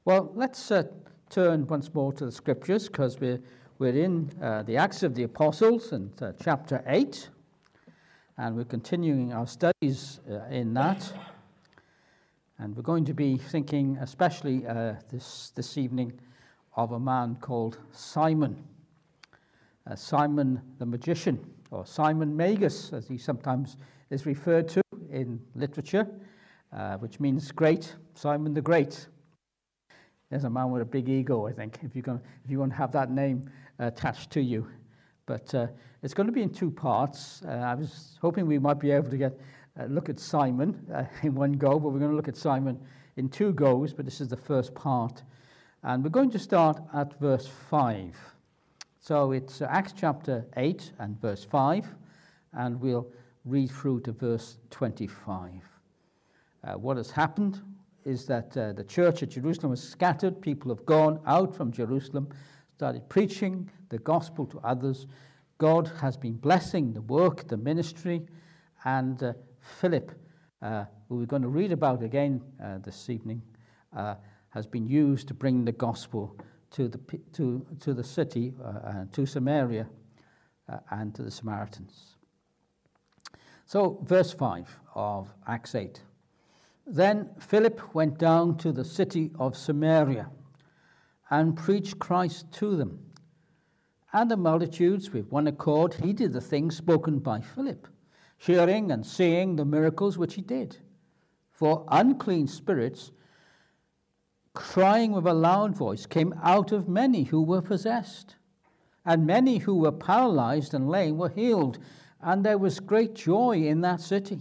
Well, let's turn once more to the scriptures, because we're in the Acts of the Apostles and chapter 8, and we're continuing our studies in that. And we're going to be thinking especially this evening of a man called Simon. Simon the magician, or Simon Magus, as he sometimes is referred to in literature, which means great, Simon the Great. There's a man with a big ego, I think, if you want to have that name attached to you. But it's going to be in two parts. I was hoping we might be able to look at Simon in one go, but we're going to look at Simon in two goes, but this is the first part. And we're going to start at verse 5. So it's Acts chapter 8 and verse 5, and we'll read through to verse 25. What has happened is that the church at Jerusalem was scattered. People have gone out from Jerusalem, started preaching the gospel to others. God has been blessing the work, the ministry, and Philip, who we're going to read about again this evening, has been used to bring the gospel to the city, to Samaria, and to the Samaritans. So, verse 5 of Acts 8. Then Philip went down to the city of Samaria and preached Christ to them. And the multitudes with one accord heeded the things spoken by Philip, hearing and seeing the miracles which he did. For unclean spirits, crying with a loud voice, came out of many who were possessed. And many who were paralyzed and lame were healed, and there was great joy in that city.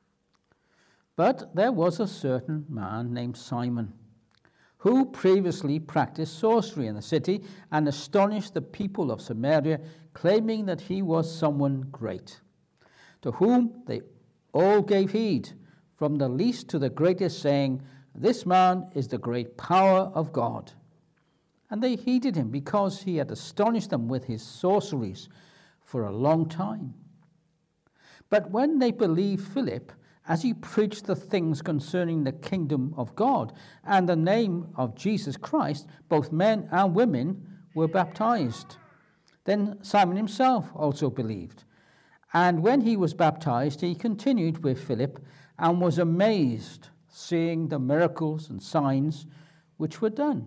But there was a certain man named Simon, who previously practiced sorcery in the city and astonished the people of Samaria, claiming that he was someone great, to whom they all gave heed, from the least to the greatest, saying, "This man is the great power of God." And they heeded him because he had astonished them with his sorceries for a long time. But when they believed Philip, as he preached the things concerning the kingdom of God and the name of Jesus Christ, both men and women were baptized. Then Simon himself also believed. And when he was baptized, he continued with Philip and was amazed, seeing the miracles and signs which were done.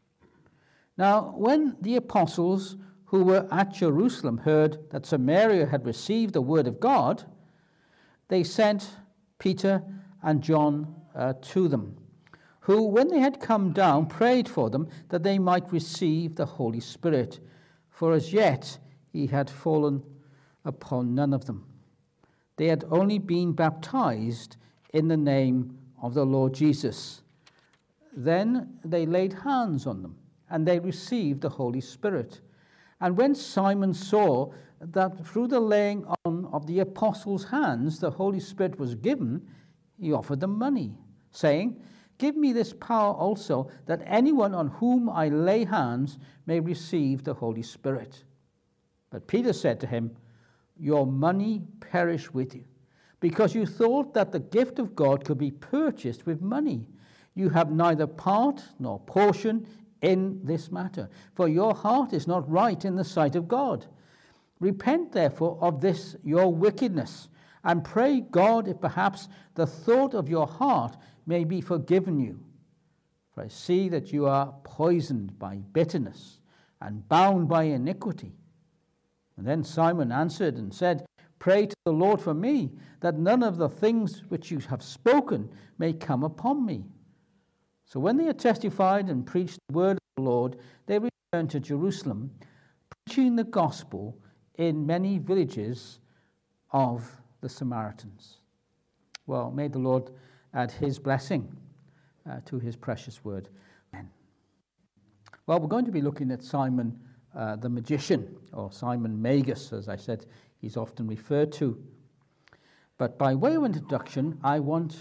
Now, when the apostles who were at Jerusalem heard that Samaria had received the word of God, they sent Peter and John to them, who, when they had come down, prayed for them that they might receive the Holy Spirit, for as yet he had fallen upon none of them. They had only been baptized in the name of the Lord Jesus. Then they laid hands on them, and they received the Holy Spirit. And when Simon saw that through the laying on of the apostles' hands the Holy Spirit was given, he offered them money, saying, "Give me this power also, that anyone on whom I lay hands may receive the Holy Spirit." But Peter said to him, "Your money perish with you, because you thought that the gift of God could be purchased with money. You have neither part nor portion in this matter, for your heart is not right in the sight of God. Repent, therefore, of this your wickedness, and pray God if perhaps the thought of your heart may be forgiven you. For I see that you are poisoned by bitterness and bound by iniquity." And then Simon answered and said, "Pray to the Lord for me, that none of the things which you have spoken may come upon me." So when they had testified and preached the word of the Lord, they returned to Jerusalem, preaching the gospel in many villages of the Samaritans. Well, may the Lord add his blessing to his precious word. Amen. Well, we're going to be looking at Simon the magician, or Simon Magus, as I said, he's often referred to. But by way of introduction, I want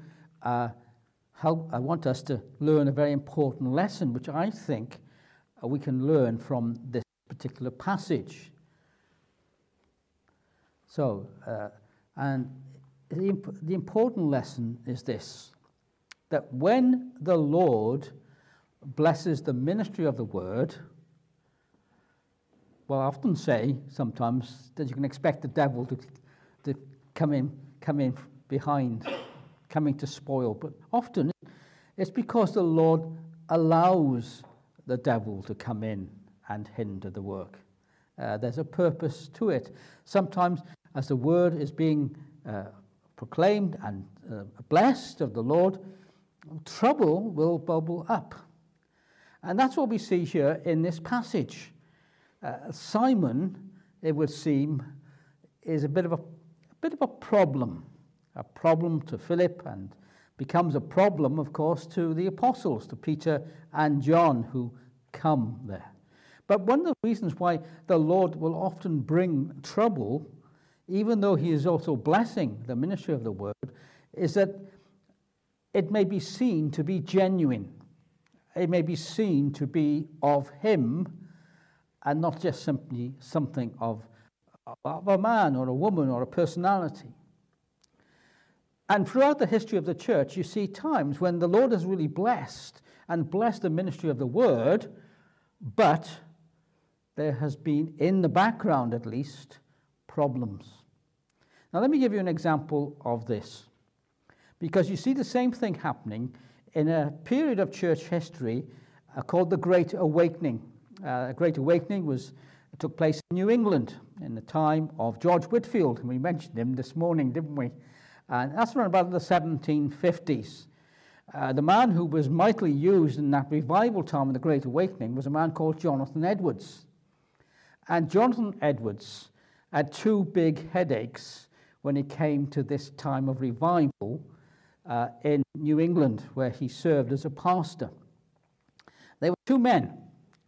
us to learn a very important lesson, which I think we can learn from this particular passage. So, and the important lesson is this, that when the Lord blesses the ministry of the word, well, I often say sometimes that you can expect the devil to come in behind, coming to spoil. But often it's because the Lord allows the devil to come in and hinder the work. There's a purpose to it. Sometimes as the word is being proclaimed and blessed of the Lord, trouble will bubble up. And that's what we see here in this passage. Simon, it would seem, is a bit of a problem to Philip, and becomes a problem, of course, to the apostles, to Peter and John, who come there. But one of the reasons why the Lord will often bring trouble, even though he is also blessing the ministry of the word, is that it may be seen to be genuine. It may be seen to be of him, and not just simply something of a man or a woman or a personality. And throughout the history of the church, you see times when the Lord has really blessed the ministry of the word, but there has been, in the background at least, problems. Now let me give you an example of this, because you see the same thing happening in a period of church history called the Great Awakening. The Great Awakening took place in New England in the time of George Whitefield, and we mentioned him this morning, didn't we? And that's around about the 1750s. The man who was mightily used in that revival time of the Great Awakening was a man called Jonathan Edwards. And Jonathan Edwards had two big headaches when it came to this time of revival in New England, where he served as a pastor. There were two men.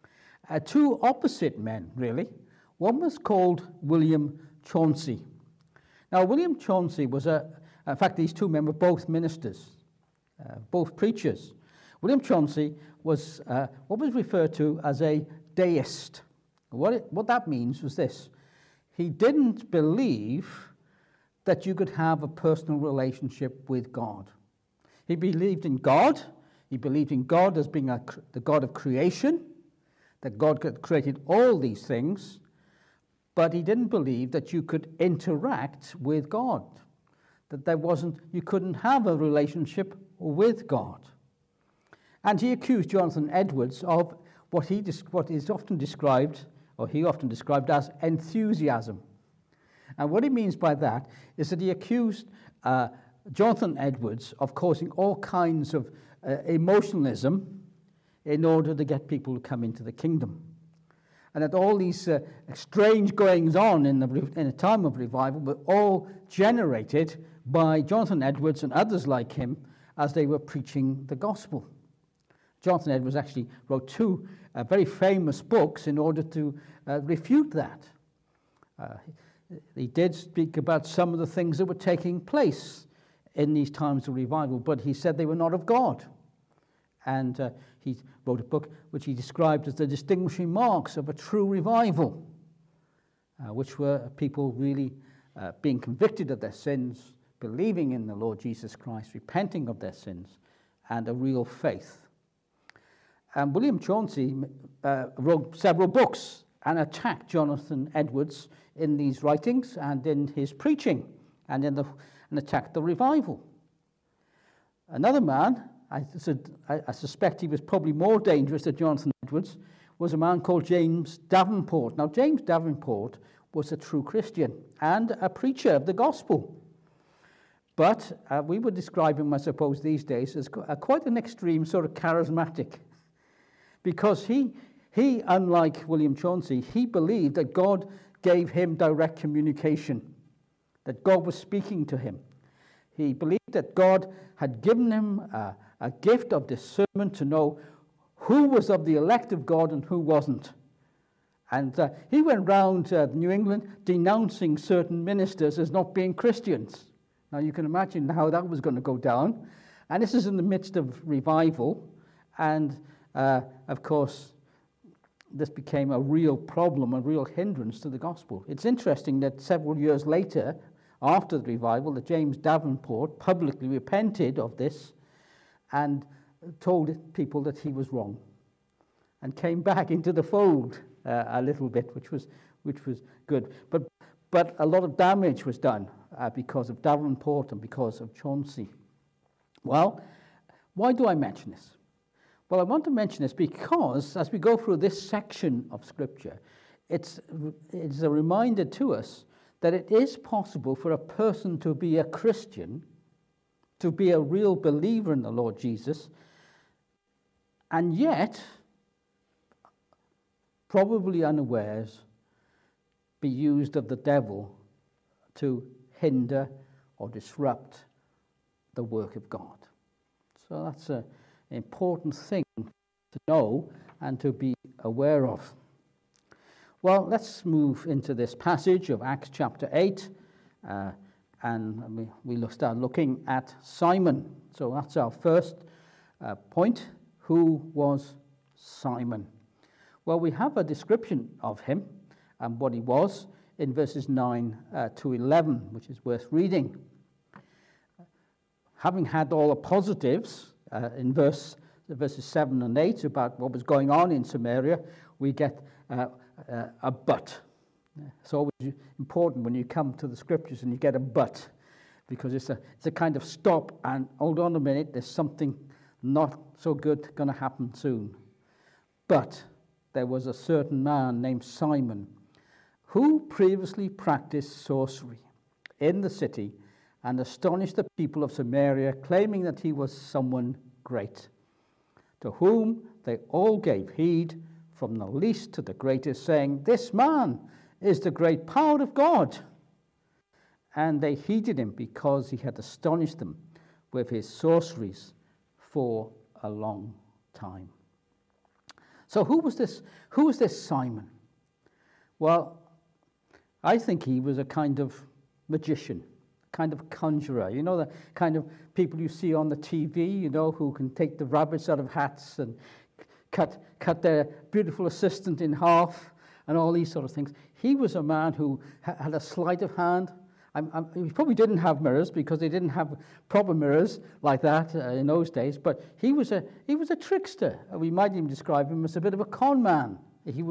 Two opposite men, really. One was called William Chauncey. Now, William Chauncey was in fact, these two men were both ministers, both preachers. William Chauncey was what was referred to as a deist. What that means was this: he didn't believe that you could have a personal relationship with God. He believed in God. He believed in God as being the God of creation, that God had created all these things, but he didn't believe that you could interact with God, that you couldn't have a relationship with God. And he accused Jonathan Edwards of what is often described, or he often described as enthusiasm. And what he means by that is that he accused Jonathan Edwards of causing all kinds of emotionalism in order to get people to come into the kingdom. And that all these strange goings on in a time of revival were all generated by Jonathan Edwards and others like him as they were preaching the gospel. Jonathan Edwards actually wrote two very famous books in order to refute that. He did speak about some of the things that were taking place in these times of revival, but he said they were not of God. And he wrote a book which he described as the distinguishing marks of a true revival, which were people really being convicted of their sins, believing in the Lord Jesus Christ, repenting of their sins, and a real faith. And William Chauncey wrote several books and attacked Jonathan Edwards in these writings and in his preaching, and attacked the revival. Another man, I suspect he was probably more dangerous than Jonathan Edwards, was a man called James Davenport. Now, James Davenport was a true Christian and a preacher of the gospel. But we would describe him, I suppose, these days as quite an extreme sort of charismatic. Because he, unlike William Chauncey, he believed that God gave him direct communication, that God was speaking to him. He believed that God had given him a gift of discernment to know who was of the elect of God and who wasn't. And he went round New England denouncing certain ministers as not being Christians. Now you can imagine how that was going to go down. And this is in the midst of revival. And of course, this became a real problem, a real hindrance to the gospel. It's interesting that several years later, after the revival, that James Davenport publicly repented of this and told people that he was wrong. and came back into the fold a little bit, which was good. But a lot of damage was done because of Davenport and because of Chauncey. Well, why do I mention this? Well, I want to mention this because as we go through this section of Scripture, it's a reminder to us that it is possible for a person to be a Christian, to be a real believer in the Lord Jesus, and yet, probably unawares, be used of the devil to hinder or disrupt the work of God. So that's an important thing to know and to be aware of. Well, let's move into this passage of Acts chapter 8, and we'll start looking at Simon. So that's our first point. Who was Simon? Well, we have a description of him and what he was in verses 9 to 11, which is worth reading. Having had all the positives in verses 7 and 8 about what was going on in Samaria, we get a but. It's always important when you come to the Scriptures and you get a but, because it's a kind of stop and hold on a minute, there's something not so good going to happen soon. But there was a certain man named Simon who previously practiced sorcery in the city and astonished the people of Samaria, claiming that he was someone great, to whom they all gave heed, from the least to the greatest, saying, "This man is the great power of God." And they heeded him because he had astonished them with his sorceries for a long time. So who was this Simon? Well, I think he was a kind of magician, kind of conjurer. You know, the kind of people you see on the TV, you know, who can take the rabbits out of hats and cut their beautiful assistant in half and all these sort of things. He was a man who had a sleight of hand. He probably didn't have mirrors because they didn't have proper mirrors like that in those days. But he was a trickster. We might even describe him as a bit of a con man.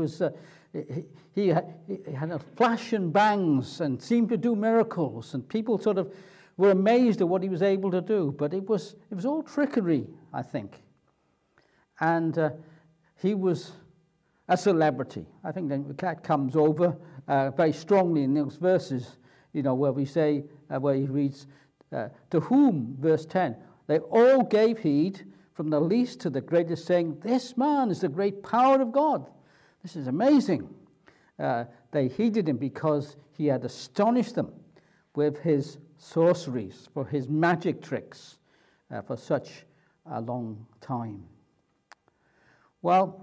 He had a flash and bangs and seemed to do miracles, and people sort of were amazed at what he was able to do. But it was all trickery, I think. And he was a celebrity. I think that comes over very strongly in those verses. You know, where we say, where he reads, to whom, verse 10, they all gave heed, from the least to the greatest, saying, "This man is the great power of God." This is amazing. They heeded him because he had astonished them with his sorceries, for his magic tricks, for such a long time. Well,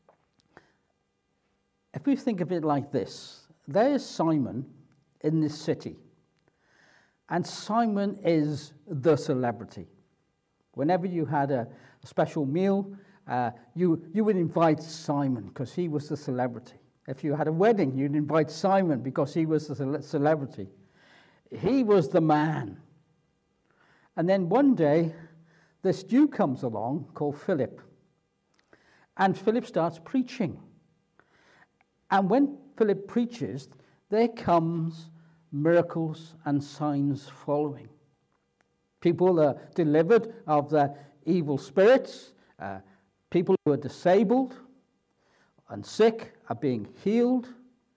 if we think of it like this, there is Simon in this city. And Simon is the celebrity. Whenever you had a special meal, you would invite Simon because he was the celebrity. If you had a wedding, you'd invite Simon because he was the celebrity. He was the man. And then one day, this Jew comes along called Philip. And Philip starts preaching. And when Philip preaches, there comes miracles and signs following. People are delivered of the evil spirits. People who are disabled and sick are being healed.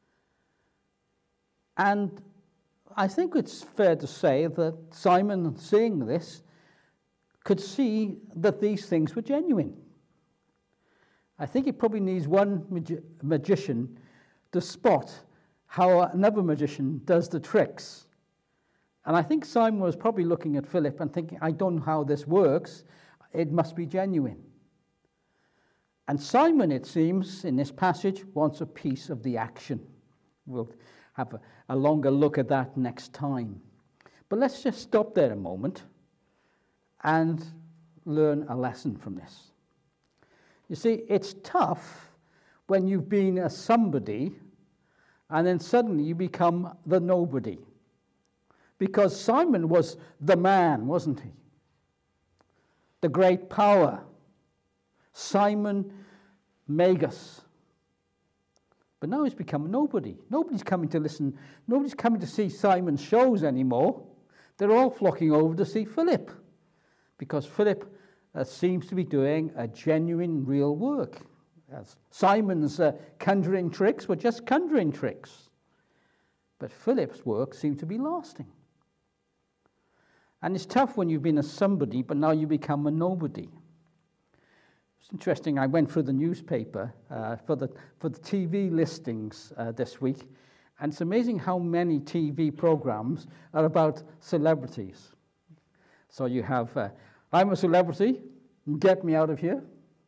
And I think it's fair to say that Simon, seeing this, could see that these things were genuine. I think it probably needs one magician to spot how another magician does the tricks. And I think Simon was probably looking at Philip and thinking, I don't know how this works. It must be genuine. And Simon, it seems, in this passage, wants a piece of the action. We'll have a longer look at that next time. But let's just stop there a moment and learn a lesson from this. You see, it's tough when you've been a somebody and then suddenly you become the nobody. Because Simon was the man, wasn't he? The great power. Simon Magus. But now he's become a nobody. Nobody's coming to listen. Nobody's coming to see Simon's shows anymore. They're all flocking over to see Philip, because Philip seems to be doing a genuine, real work. Simon's conjuring tricks were just conjuring tricks. But Philip's work seemed to be lasting. And it's tough when you've been a somebody, but now you become a nobody. It's interesting, I went through the newspaper for the TV listings this week, and it's amazing how many TV programs are about celebrities. So you have, I'm a celebrity, get me out of here,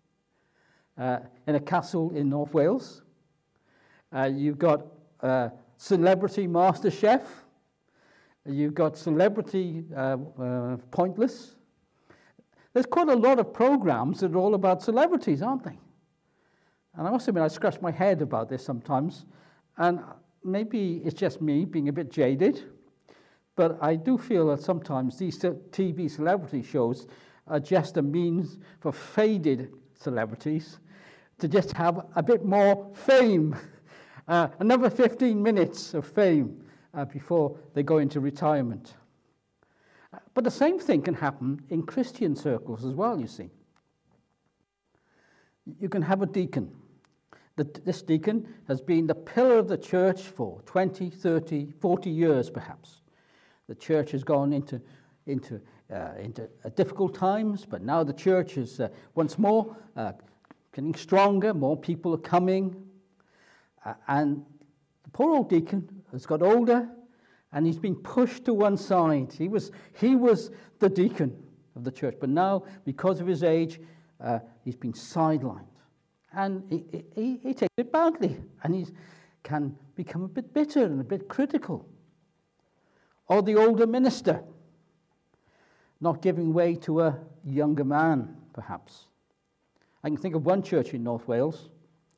in a castle in North Wales. You've got Celebrity Master Chef. You've got Celebrity Pointless. There's quite a lot of programs that are all about celebrities, aren't they? And I must admit, I scratch my head about this sometimes, and maybe it's just me being a bit jaded, but I do feel that sometimes these TV celebrity shows are just a means for faded celebrities to just have a bit more fame, another 15 minutes of fame before they go into retirement. But the same thing can happen in Christian circles as well, you see. You can have a deacon. This deacon has been the pillar of the church for 20, 30, 40 years perhaps. The church has gone into difficult times, but now the church is once more getting stronger, more people are coming. And the poor old deacon has got older, and he's been pushed to one side. He was the deacon of the church, but now, because of his age, he's been sidelined. And he takes it badly, and he can become a bit bitter and a bit critical. Or the older minister, not giving way to a younger man, perhaps. I can think of one church in North Wales,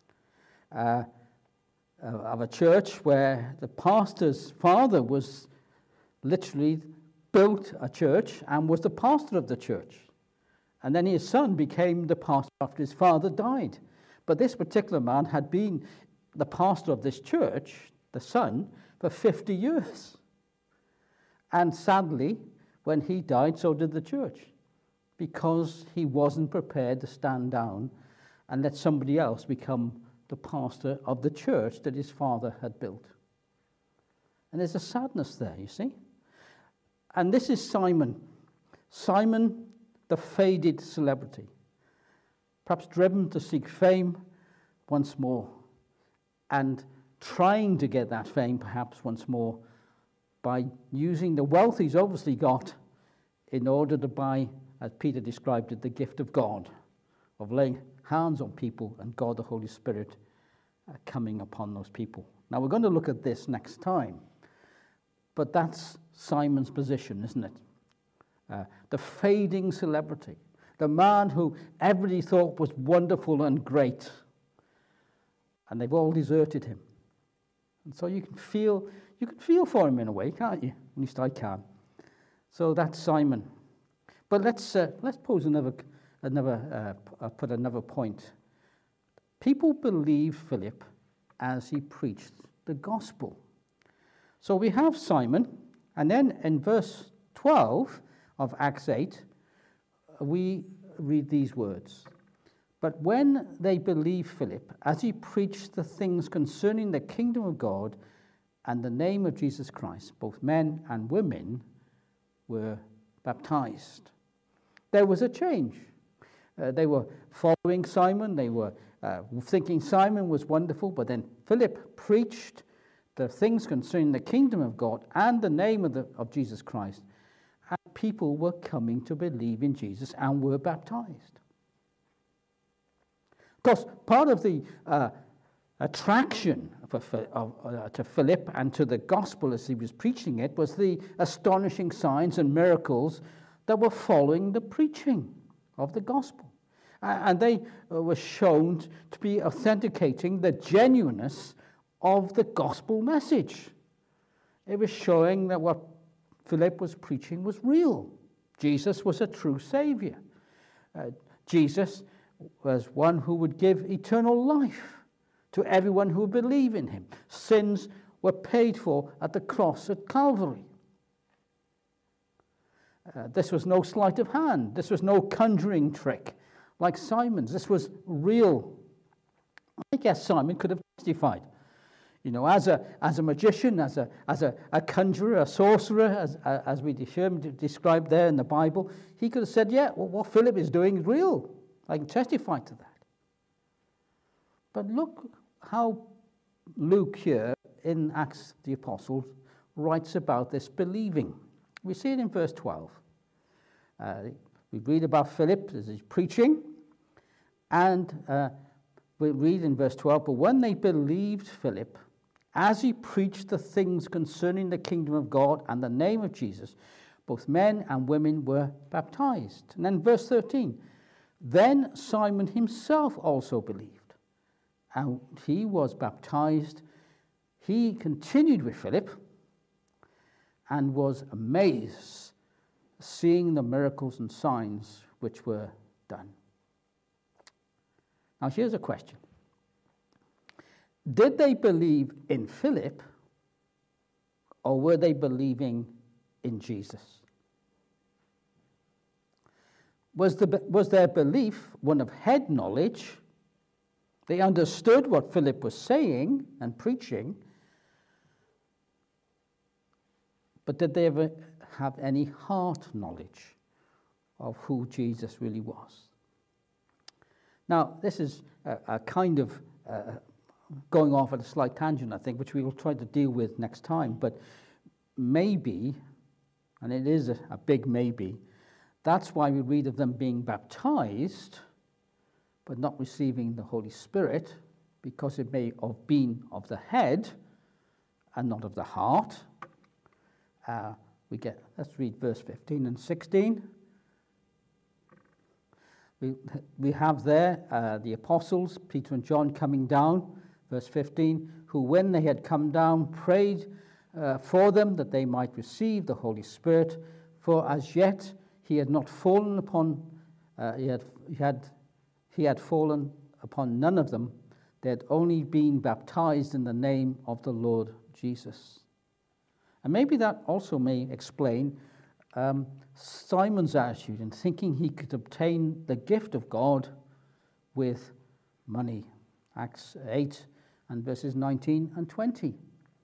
of a church where the pastor's father was literally built a church and was the pastor of the church. And then his son became the pastor after his father died. But this particular man had been the pastor of this church, the son, for 50 years. And sadly, when he died, so did the church, because he wasn't prepared to stand down and let somebody else become the pastor of the church that his father had built. And there's a sadness there, you see. And this is Simon. Simon, the faded celebrity, perhaps driven to seek fame once more, and trying to get that fame perhaps once more by using the wealth he's obviously got in order to buy, as Peter described it, the gift of God, of laying hands on people and God the Holy Spirit coming upon those people. Now we're going to look at this next time, but that's Simon's position, isn't it? The fading celebrity, the man who everybody thought was wonderful and great, and they've all deserted him. And so you can feel for him in a way, can't you? At least I can. So that's Simon. But let's pose put another point. People believed Philip as he preached the gospel. So we have Simon, and then in verse 12 of Acts 8, we read these words. But when they believed Philip, as he preached the things concerning the kingdom of God and the name of Jesus Christ, both men and women were baptized. There was a change. They were following Simon. They were thinking Simon was wonderful, but then Philip preached the things concerning the kingdom of God and the name of Jesus Christ, and people were coming to believe in Jesus and were baptized. Of course, part of the attraction to Philip and to the gospel as he was preaching it was the astonishing signs and miracles that were following the preaching of the gospel. And they were shown to be authenticating the genuineness of the gospel message. It was showing that what Philip was preaching was real. Jesus was a true Savior. Jesus was one who would give eternal life to everyone who would believe in him. Sins were paid for at the cross at Calvary. This was no sleight of hand. This was no conjuring trick like Simon's. This was real. I guess Simon could have testified. You know, as a magician, as a conjurer, a sorcerer, as we described there in the Bible, he could have said, yeah, well, what Philip is doing is real. I can testify to that. But look how Luke here in Acts of the Apostles writes about this believing. We see it in verse 12. We read about Philip as he's preaching, and we read in verse 12, but when they believed Philip, as he preached the things concerning the kingdom of God and the name of Jesus, both men and women were baptized. And then verse 13, then Simon himself also believed, and he was baptized. He continued with Philip and was amazed, seeing the miracles and signs which were done. Now here's a question. Did they believe in Philip, or were they believing in Jesus? Was their belief one of head knowledge? They understood what Philip was saying and preaching, but did they ever have any heart knowledge of who Jesus really was? Now, this is a kind of going off at a slight tangent, I think, which we will try to deal with next time. But maybe, and it is a big maybe, that's why we read of them being baptized, but not receiving the Holy Spirit, because it may have been of the head and not of the heart. Let's read verse 15 and 16. We have there the apostles, Peter and John, coming down, verse 15, who when they had come down prayed for them that they might receive the Holy Spirit, for as yet he had not fallen upon, he had fallen upon none of them. They had only been baptized in the name of the Lord Jesus. And maybe that also may explain Simon's attitude in thinking he could obtain the gift of God with money. Acts 8 and verses 19 and 20.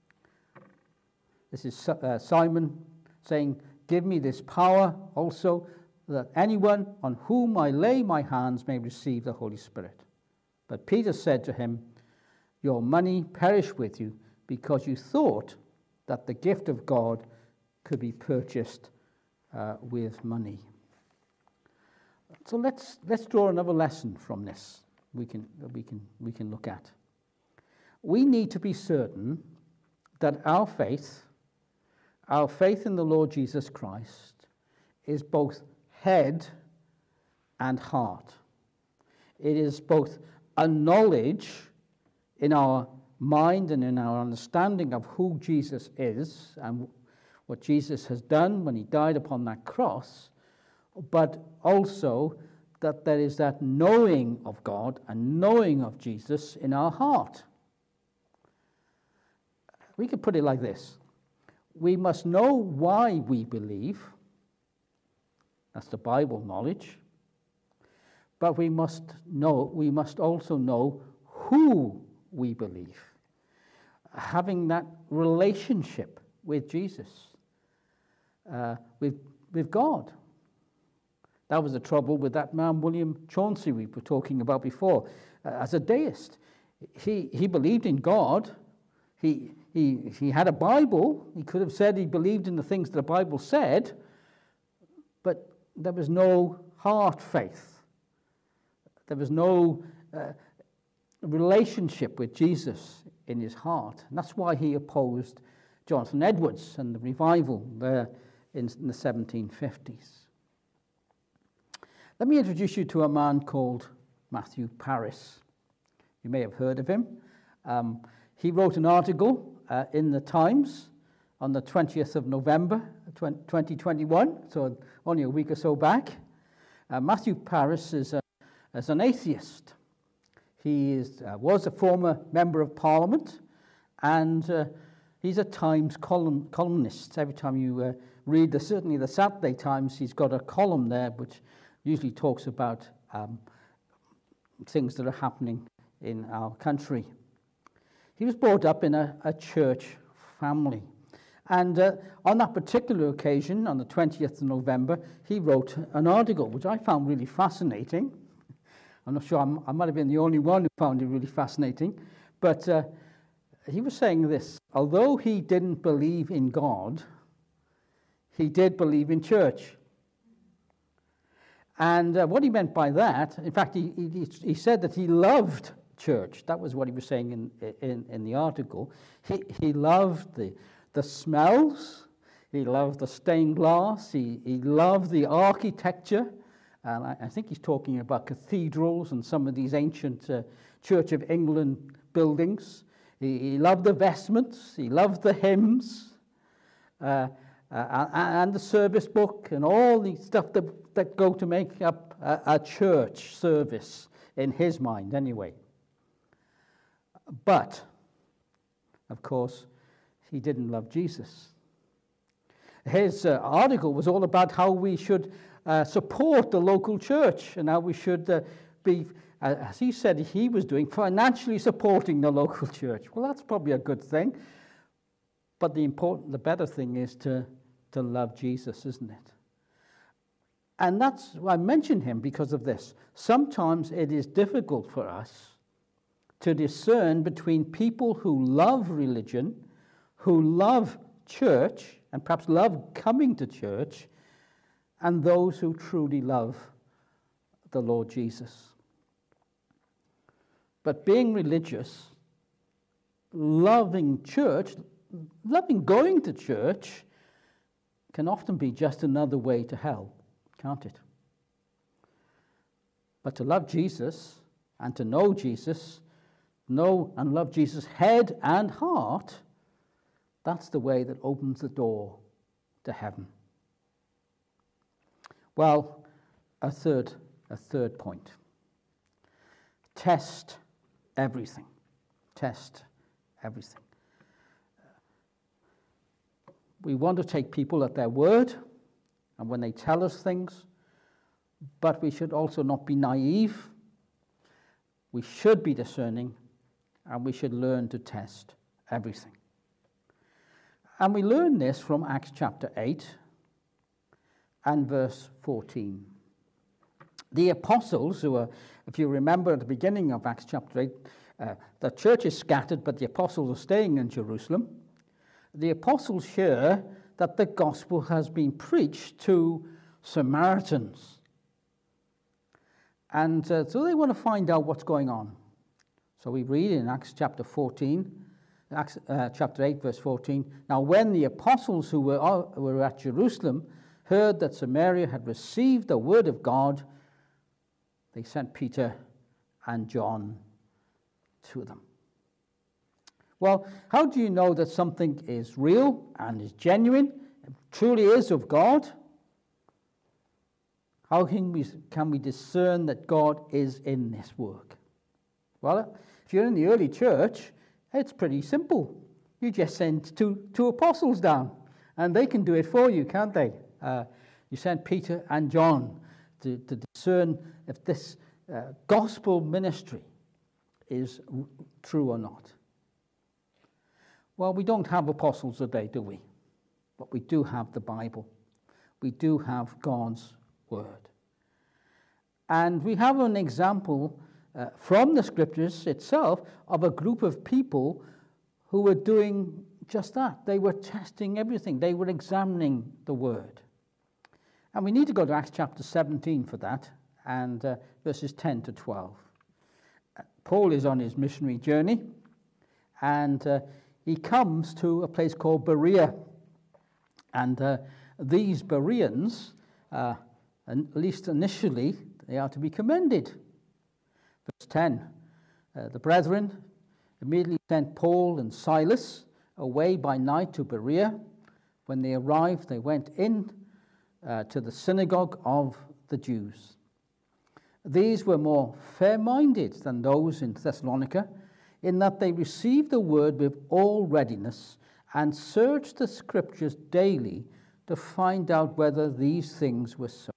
This is Simon saying, give me this power also, that anyone on whom I lay my hands may receive the Holy Spirit. But Peter said to him, your money perish with you, because you thought that the gift of God could be purchased with money. So let's draw another lesson from this. We can look at. We need to be certain that our faith in the Lord Jesus Christ, is both head and heart. It is both a knowledge in our mind and in our understanding of who Jesus is and what Jesus has done when he died upon that cross, but also that there is that knowing of God and knowing of Jesus in our heart. We could put it like this. We must know why we believe. That's the Bible knowledge. But we must also know who we believe. Having that relationship with Jesus, with God. That was the trouble with that man, William Chauncey, we were talking about before. As a deist, he believed in God. He had a Bible. He could have said he believed in the things the Bible said, but there was no heart faith. There was no relationship with Jesus in his heart. And that's why he opposed Jonathan Edwards and the revival there in the 1750s. Let me introduce you to a man called Matthew Paris. You may have heard of him. He wrote an article in the Times on the 20th of November 2021, so only a week or so back. Matthew Paris is as an atheist. He was a former member of Parliament, and he's at times columnist. Every time you read certainly the Saturday Times, he's got a column there which usually talks about things that are happening in our country. He was brought up in a church family. And on that particular occasion, on the 20th of November, he wrote an article, which I found really fascinating. I'm not sure, I might have been the only one who found it really fascinating. But he was saying this: although he didn't believe in God, he did believe in church. And what he meant by that, in fact, he said that he loved church. That was what he was saying in the article. He loved the smells, he loved the stained glass, he loved the architecture. And I think he's talking about cathedrals and some of these ancient Church of England buildings. He loved the vestments, he loved the hymns, and the service book, and all the stuff that go to make up a church service, in his mind anyway. But, of course, he didn't love Jesus. His article was all about how we should support the local church, and how we should be, as he said he was doing, financially supporting the local church. Well, that's probably a good thing. But the better thing is to love Jesus, isn't it? And that's why I mention him, because of this. Sometimes it is difficult for us to discern between people who love religion, who love church, and perhaps love coming to church, and those who truly love the Lord Jesus. But being religious, loving church, loving going to church, can often be just another way to hell, can't it? But to love Jesus and to know Jesus, know and love Jesus head and heart, that's the way that opens the door to heaven. Well, a third point. Test everything. Test everything. We want to take people at their word, and when they tell us things, but we should also not be naive. We should be discerning, and we should learn to test everything. And we learn this from Acts chapter 8 and verse 14. The apostles, who are, if you remember at the beginning of Acts chapter 8, the church is scattered, but the apostles are staying in Jerusalem. The apostles hear that the gospel has been preached to Samaritans. And so they want to find out what's going on. So we read in Acts chapter 8, verse 14, "Now when the apostles who were at Jerusalem heard that Samaria had received the word of God, they sent Peter and John to them." Well, how do you know that something is real and is genuine, and truly is of God? How can we discern that God is in this work? Well, if you're in the early church, it's pretty simple. You just send two apostles down, and they can do it for you, can't they? You send Peter and John to discern if this gospel ministry is true or not. Well, we don't have apostles today, do we? But we do have the Bible. We do have God's word. And we have an example from the scriptures itself of a group of people who were doing just that. They were testing everything. They were examining the word. And we need to go to Acts chapter 17 for that, and verses 10 to 12. Paul is on his missionary journey, and he comes to a place called Berea. And these Bereans, at least initially, they are to be commended. Verse 10, the brethren immediately sent Paul and Silas away by night to Berea. When they arrived, they went in to the synagogue of the Jews. These were more fair-minded than those in Thessalonica, in that they received the word with all readiness and searched the scriptures daily to find out whether these things were so.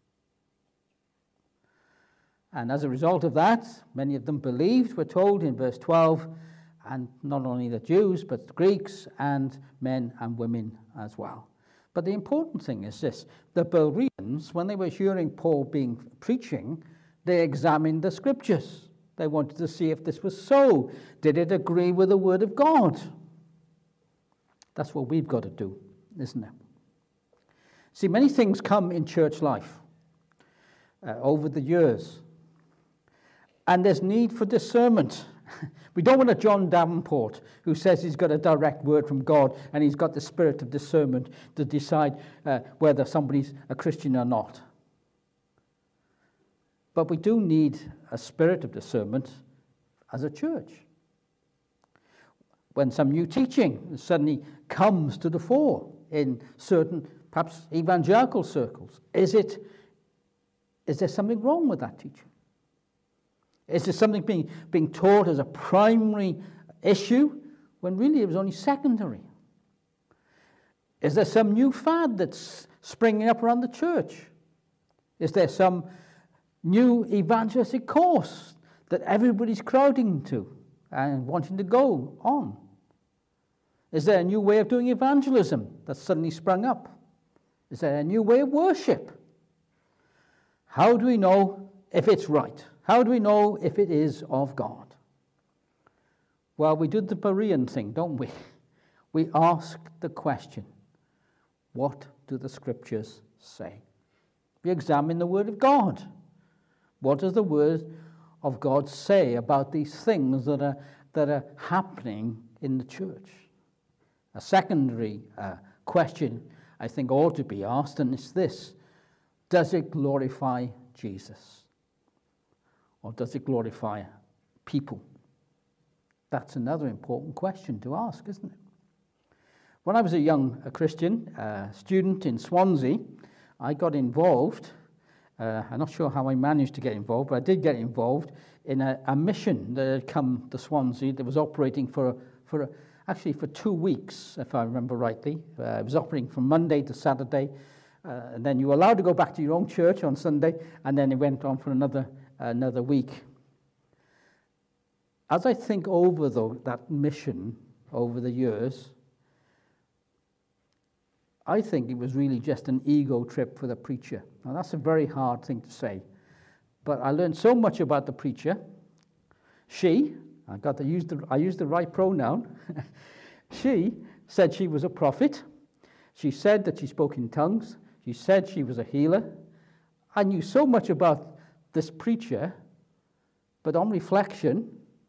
And as a result of that, many of them believed, we're told in verse 12, and not only the Jews, but the Greeks and men and women as well. But the important thing is this: the Bereans, when they were hearing Paul preaching, they examined the scriptures. They wanted to see if this was so. Did it agree with the word of God? That's what we've got to do, isn't it? See, many things come in church life over the years, and there's need for discernment. We don't want a John Davenport who says he's got a direct word from God and he's got the spirit of discernment to decide whether somebody's a Christian or not. But we do need a spirit of discernment as a church. When some new teaching suddenly comes to the fore in certain, perhaps evangelical circles, is there something wrong with that teaching? Is there something being taught as a primary issue when really it was only secondary? Is there some new fad that's springing up around the church? Is there some new evangelistic course that everybody's crowding to and wanting to go on? Is there a new way of doing evangelism that's suddenly sprung up? Is there a new way of worship? How do we know if it's right? How do we know if it is of God? Well, we did the Berean thing, don't we? We ask the question, what do the scriptures say? We examine the word of God. What does the word of God say about these things that are happening in the church? A secondary question I think ought to be asked, and it's this: does it glorify Jesus? Or does it glorify people? That's another important question to ask, isn't it? When I was a young Christian student in Swansea, I got involved. I'm not sure how I managed to get involved, but I did get involved in a mission that had come to Swansea that was operating for 2 weeks, if I remember rightly. It was operating from Monday to Saturday, and then you were allowed to go back to your own church on Sunday, and then it went on for another week. As I think over that mission over the years, I think it was really just an ego trip for the preacher. Now that's a very hard thing to say, but I learned so much about the preacher. I used the right pronoun. She said she was a prophet. She said that she spoke in tongues. She said she was a healer. I knew so much about this preacher, but on reflection,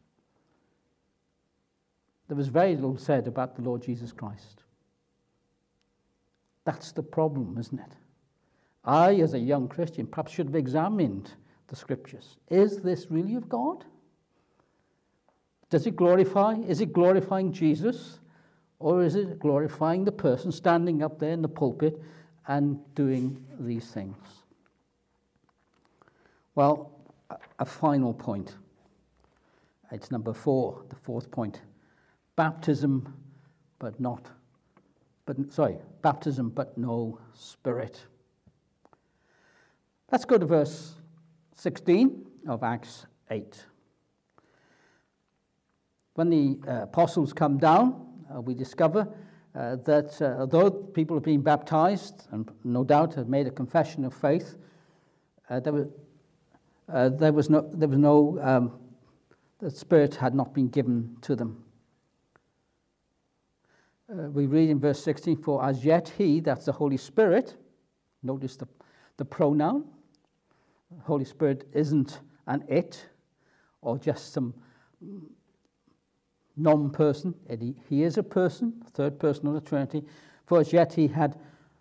there was very little said about the Lord Jesus Christ. That's the problem, isn't it? I, as a young Christian, perhaps should have examined the scriptures. Is this really of God? Does it glorify? Is it glorifying Jesus? Or is it glorifying the person standing up there in the pulpit and doing these things? Well, a final point. It's number 4, the fourth point. Baptism, but no Spirit. Let's go to verse 16 of Acts 8. When the apostles come down, we discover that although people have been baptized and no doubt have made a confession of faith, the Spirit had not been given to them. We read in verse 16, for as yet he, that's the Holy Spirit, notice the pronoun. The Holy Spirit isn't an it or just some non-person. He is a person, third person of the Trinity. For as yet he had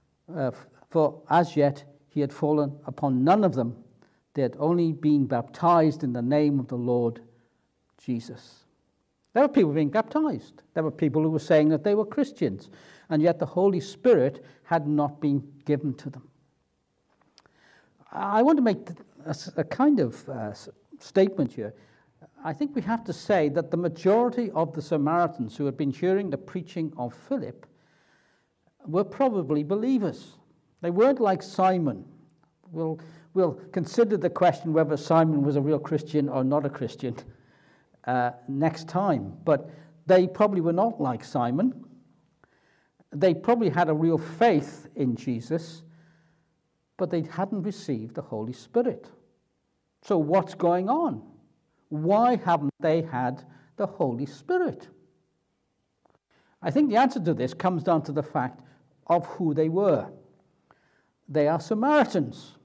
fallen upon none of them. They had only been baptized in the name of the Lord Jesus. There were people being baptized. There were people who were saying that they were Christians, and yet the Holy Spirit had not been given to them. I want to make a kind of statement here. I think we have to say that the majority of the Samaritans who had been hearing the preaching of Philip were probably believers. They weren't like Simon. We'll consider the question whether Simon was a real Christian or not a Christian next time. But they probably were not like Simon. They probably had a real faith in Jesus, but they hadn't received the Holy Spirit. So what's going on? Why haven't they had the Holy Spirit? I think the answer to this comes down to the fact of who they were. They are Samaritans.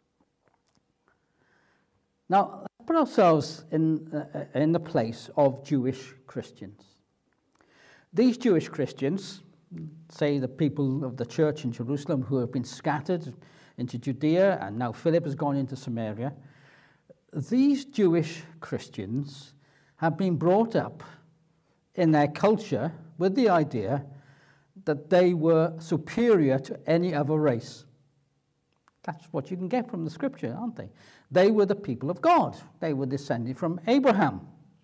Now, let's put ourselves in the place of Jewish Christians. These Jewish Christians, say the people of the church in Jerusalem who have been scattered into Judea, and now Philip has gone into Samaria, these Jewish Christians have been brought up in their culture with the idea that they were superior to any other race. That's what you can get from the scripture, aren't they? They were the people of God. They were descended from Abraham.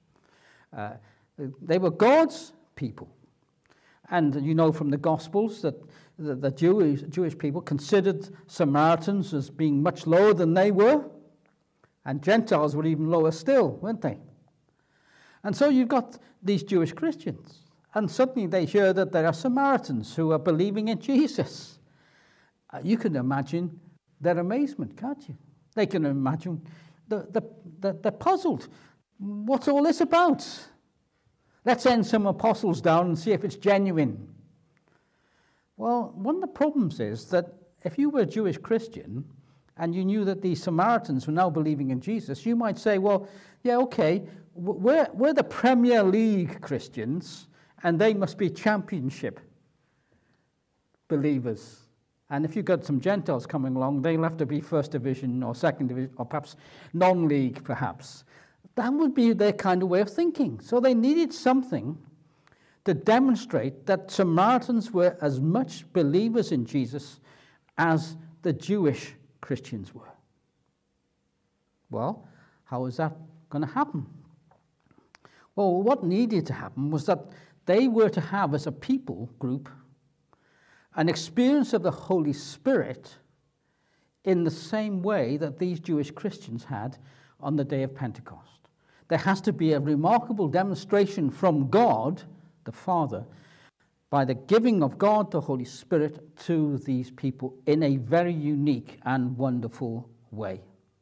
They were God's people. And you know from the Gospels that the Jewish people considered Samaritans as being much lower than they were, and Gentiles were even lower still, weren't they? And so you've got these Jewish Christians, and suddenly they hear that there are Samaritans who are believing in Jesus. You can imagine their amazement, can't you? They can imagine they're puzzled. What's all this about? Let's send some apostles down and see if it's genuine. Well, one of the problems is that if you were a Jewish Christian and you knew that these Samaritans were now believing in Jesus, you might say, well, yeah, okay, we're the Premier League Christians, and they must be championship believers. And if you've got some Gentiles coming along, they'll have to be first division or second division, or perhaps non-league, perhaps. That would be their kind of way of thinking. So they needed something to demonstrate that Samaritans were as much believers in Jesus as the Jewish Christians were. Well, how is that going to happen? Well, what needed to happen was that they were to have, as a people group, an experience of the Holy Spirit in the same way that these Jewish Christians had on the day of Pentecost. There has to be a remarkable demonstration from God, the Father, by the giving of God the Holy Spirit to these people in a very unique and wonderful way.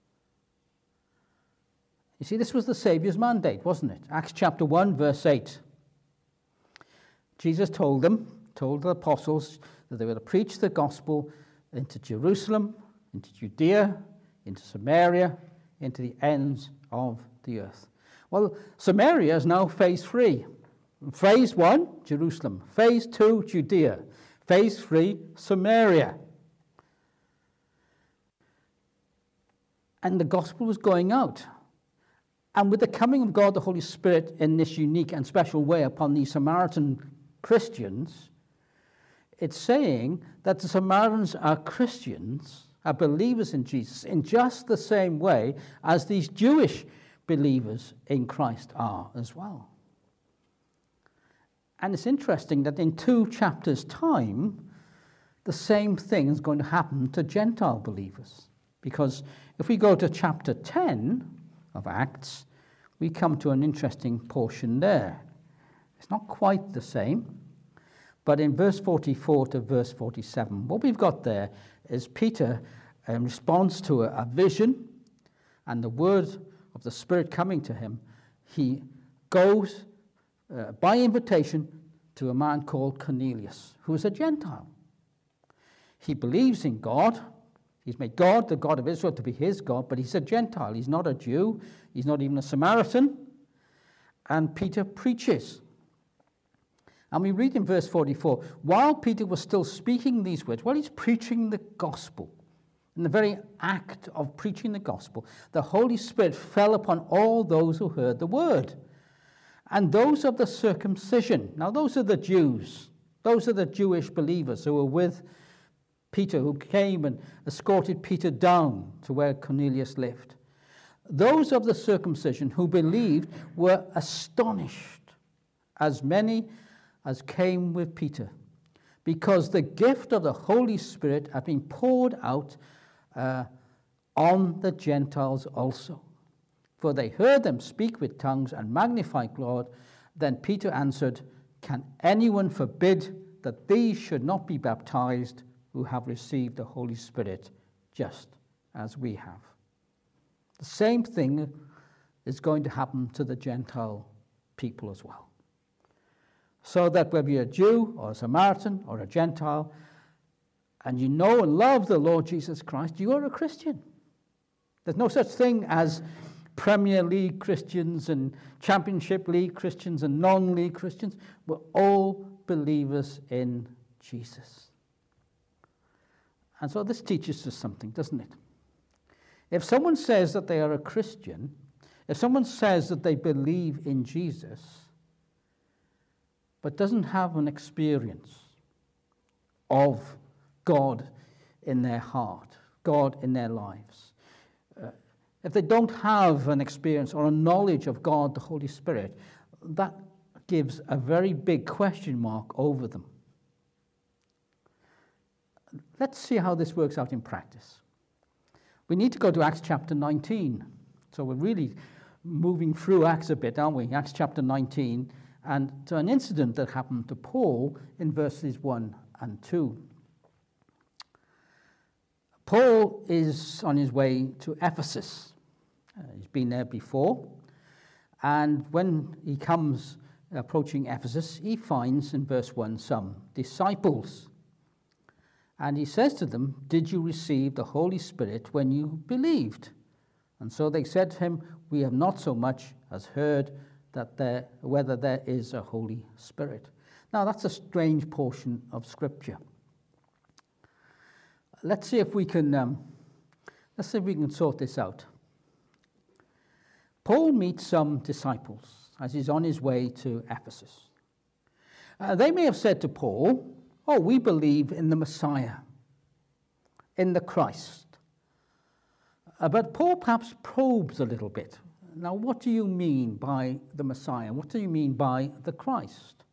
You see, this was the Saviour's mandate, wasn't it? Acts chapter 1, verse 8. Jesus told the apostles, that they were to preach the gospel into Jerusalem, into Judea, into Samaria, into the ends of the earth. Well, Samaria is now phase 3. Phase 1, Jerusalem. Phase 2, Judea. Phase 3, Samaria. And the gospel was going out. And with the coming of God, the Holy Spirit, in this unique and special way upon these Samaritan Christians, it's saying that the Samaritans are Christians, are believers in Jesus, in just the same way as these Jewish believers in Christ are as well. And it's interesting that in 2 chapters' time, the same thing is going to happen to Gentile believers. Because if we go to chapter 10 of Acts, we come to an interesting portion there. It's not quite the same, but in verse 44 to verse 47, what we've got there is Peter, in response to a vision and the word of the Spirit coming to him, he goes by invitation to a man called Cornelius, who is a Gentile. He believes in God. He's made God, the God of Israel, to be his God, but he's a Gentile. He's not a Jew. He's not even a Samaritan. And Peter preaches. And we read in verse 44, while Peter was still speaking these words, while he's preaching the gospel, in the very act of preaching the gospel, the Holy Spirit fell upon all those who heard the word. And those of the circumcision, now those are the Jews, those are the Jewish believers who were with Peter, who came and escorted Peter down to where Cornelius lived. Those of the circumcision who believed were astonished, as many as came with Peter, because the gift of the Holy Spirit had been poured out on the Gentiles also. For they heard them speak with tongues and magnify God. Then Peter answered, "Can anyone forbid that these should not be baptized who have received the Holy Spirit just as we have?" The same thing is going to happen to the Gentile people as well. So that whether you're a Jew or a Samaritan or a Gentile, and you know and love the Lord Jesus Christ, you are a Christian. There's no such thing as Premier League Christians and Championship League Christians and non-league Christians. We're all believers in Jesus. And so this teaches us something, doesn't it? If someone says that they are a Christian, if someone says that they believe in Jesus, but doesn't have an experience of God in their heart, God in their lives, if they don't have an experience or a knowledge of God, the Holy Spirit, that gives a very big question mark over them. Let's see how this works out in practice. We need to go to Acts chapter 19. So we're really moving through Acts a bit, aren't we? Acts chapter 19, and to an incident that happened to Paul in verses 1 and 2. Paul is on his way to Ephesus. He's been there before. And when he comes approaching Ephesus, he finds in verse 1 some disciples. And he says to them, "Did you receive the Holy Spirit when you believed?" And so they said to him, "We have not so much as heard that whether there is a Holy Spirit." Now that's a strange portion of Scripture. Let's see if we can sort this out. Paul meets some disciples as he's on his way to Ephesus. They may have said to Paul, "Oh, we believe in the Messiah, in the Christ." But Paul perhaps probes a little bit. Now, what do you mean by the Messiah? What do you mean by the Christ?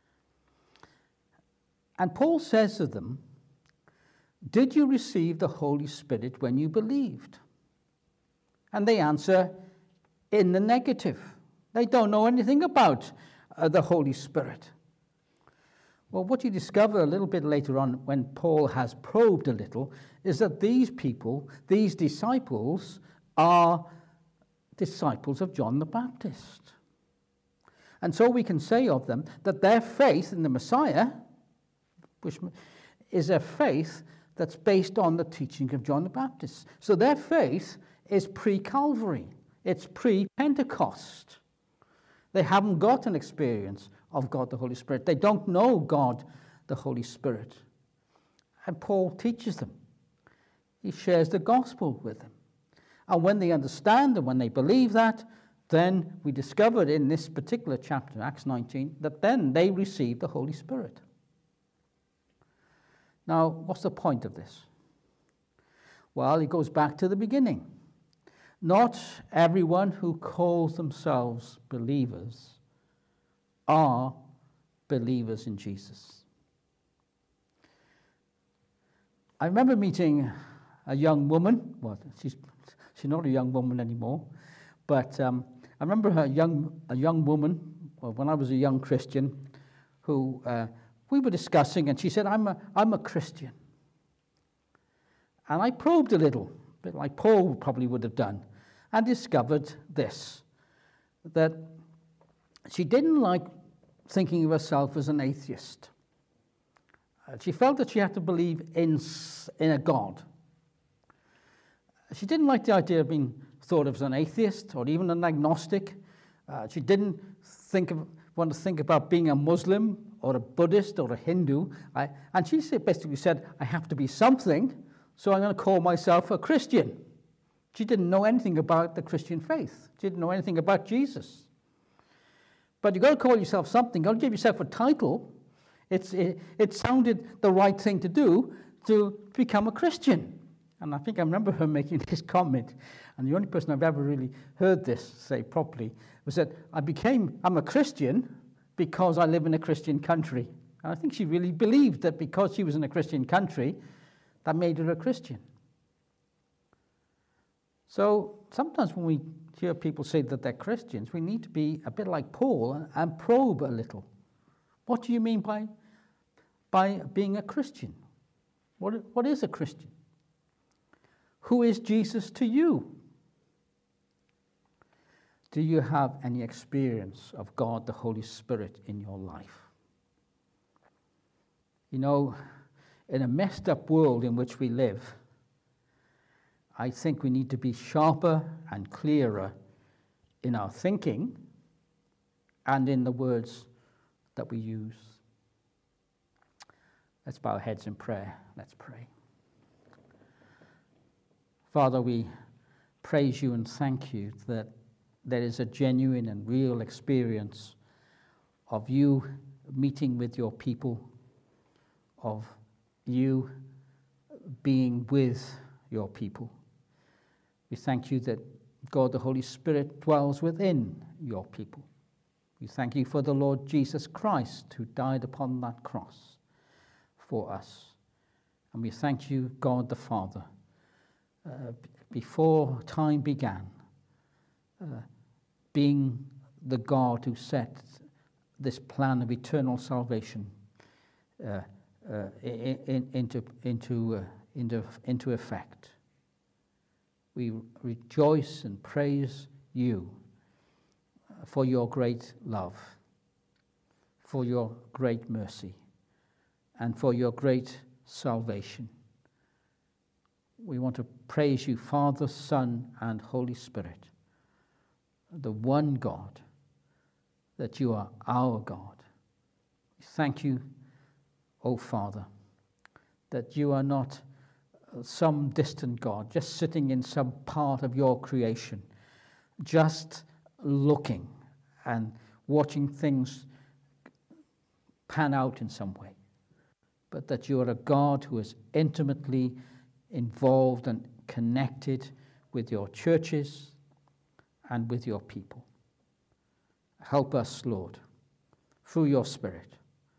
And Paul says to them, "Did you receive the Holy Spirit when you believed?" And they answer in the negative. They don't know anything about the Holy Spirit. Well, what you discover a little bit later on when Paul has probed a little is that these people, these disciples, are disciples of John the Baptist. And so we can say of them that their faith in the Messiah, which is a faith that's based on the teaching of John the Baptist. So their faith is pre-Calvary. It's pre-Pentecost. They haven't got an experience of God the Holy Spirit. They don't know God the Holy Spirit. And Paul teaches them. He shares the gospel with them. And when they understand and when they believe that, then we discovered in this particular chapter, Acts 19, that then they receive the Holy Spirit. Now, what's the point of this? Well, it goes back to the beginning. Not everyone who calls themselves believers are believers in Jesus. I remember meeting a young woman. Well, she's not a young woman anymore, but I remember a young woman when I was a young Christian who we were discussing, and she said, "I'm a Christian." And I probed a little, a bit like Paul probably would have done, and discovered this, that she didn't like thinking of herself as an atheist. She felt that she had to believe in a God. She didn't like the idea of being thought of as an atheist or even an agnostic. She didn't want to think about being a Muslim or a Buddhist or a Hindu. And she basically said, "I have to be something, so I'm going to call myself a Christian." She didn't know anything about the Christian faith. She didn't know anything about Jesus. But you've got to call yourself something. You've got to give yourself a title. It sounded the right thing to do, to become a Christian. And I think I remember her making this comment, and the only person I've ever really heard this say properly was that I'm a Christian because I live in a Christian country. And I think she really believed that because she was in a Christian country, that made her a Christian. So sometimes when we hear people say that they're Christians, we need to be a bit like Paul and probe a little. What do you mean by being a Christian? What is a Christian? Who is Jesus to you? Do you have any experience of God, the Holy Spirit, in your life? You know, in a messed up world in which we live, I think we need to be sharper and clearer in our thinking and in the words that we use. Let's bow our heads in prayer. Let's pray. Father, we praise you and thank you that there is a genuine and real experience of you meeting with your people, of you being with your people. We thank you that God, the Holy Spirit, dwells within your people. We thank you for the Lord Jesus Christ who died upon that cross for us. And we thank you, God the Father, before time began, being the God who set this plan of eternal salvation into effect. We rejoice and praise you for your great love, for your great mercy, and for your great salvation. We want to praise you, Father, Son, and Holy Spirit, the one God, that you are our God. We thank you, O Father, that you are not some distant God, just sitting in some part of your creation, just looking and watching things pan out in some way, but that you are a God who is intimately involved and connected with your churches and with your people. Help us, Lord, through your Spirit,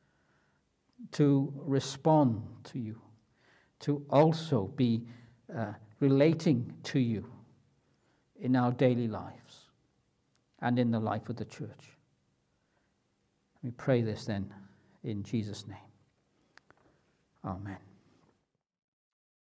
to respond to you, to also be relating to you in our daily lives and in the life of the church. We pray this then in Jesus' name. Amen.